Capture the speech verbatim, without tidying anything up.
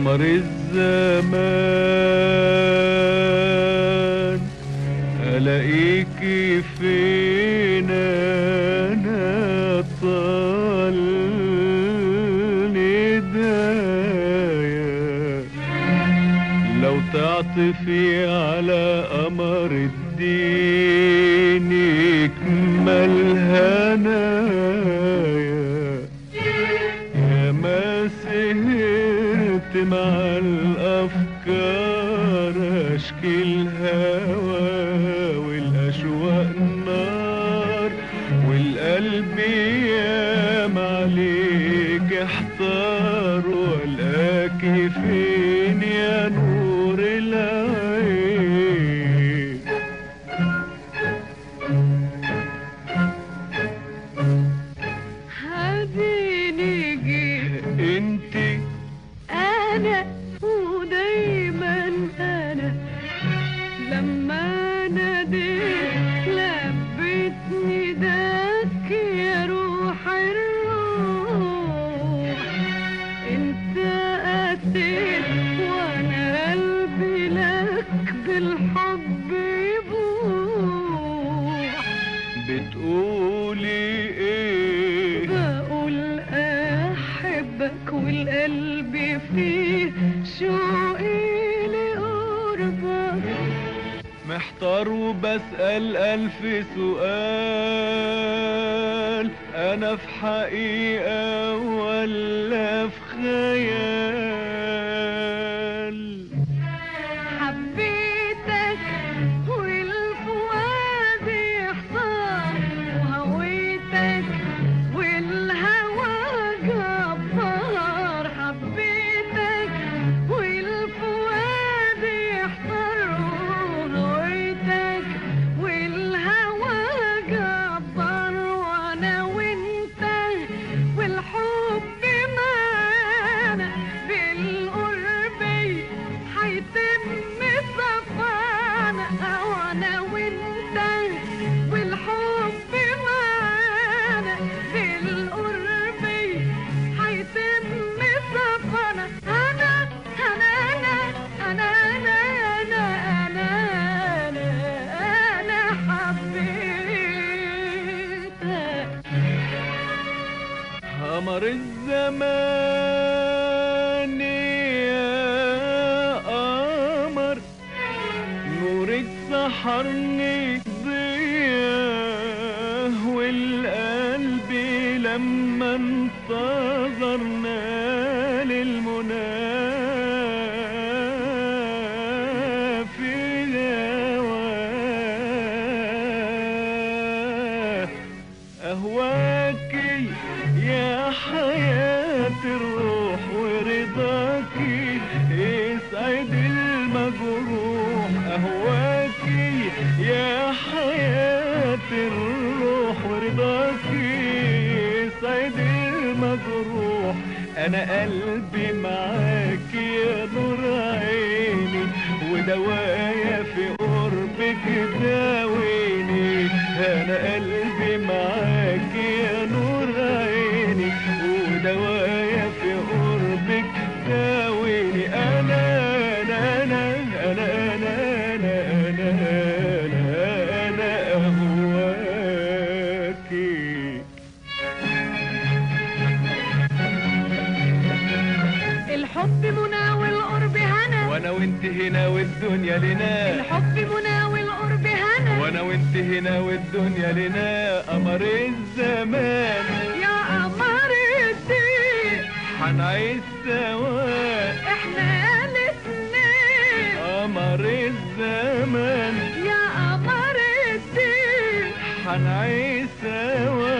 قمر الزمان ألاقيكي فين أنا طال ندايا لو تعطفي على قمر الدين يكمل هنايا يا ما سهرت مع الأفكار أشكي الهوى والأشواق نار والقلب يام عليك احتار والقاكي فين يا نور العين هاديني جيت انتي انا ودايما انا لما ناديت لبيتني داك يا روح الروح انت قتلت وانا قلبي لك بالحب يبوح بتقولي ايه بقول احبك والقلب فيه شوقي لقربك محتار وبسأل ألف سؤال أنا في حقيقة ولا في خيال حبيتك والفؤاد يحتار وهويتك والهوى جبار حبيتك والفؤاد يحتار وهويتك والهوى جبار وانا وانت والحب معانا بالقرب حيتم صفانا وانا وانت والحب معانا بالقرب حيتم صفانا انا انا انا انا انا انا انا انا حبيتك قمر الزمان يا قمر نورك سحرني ضياه والقلب لما انتظرنا للمنى في هواه أهواكي يا حياة الروح ورضاكي يسعد المجروح أهواكي يا حياة الروح ورضاكي يسعد المجروح أنا قلبي معاكي يا نور عيني ودوايا في قربك داويني أنا قلبي معاكي يا نور عيني ودوايا في قربك داويني أنا أنا أنا أنا أنا أنا أنا أنا أنا أهواكي الحب منى والقرب هنا وأنا وأنت هنا والدنيا لنا الحب منى والقرب هنا وأنا وأنت هنا والدنيا لنا قمر الزمان يا قمر الدين حنعيش سوا احنا الاتنين قمر الزمان يا قمر الدين حنعيش سوا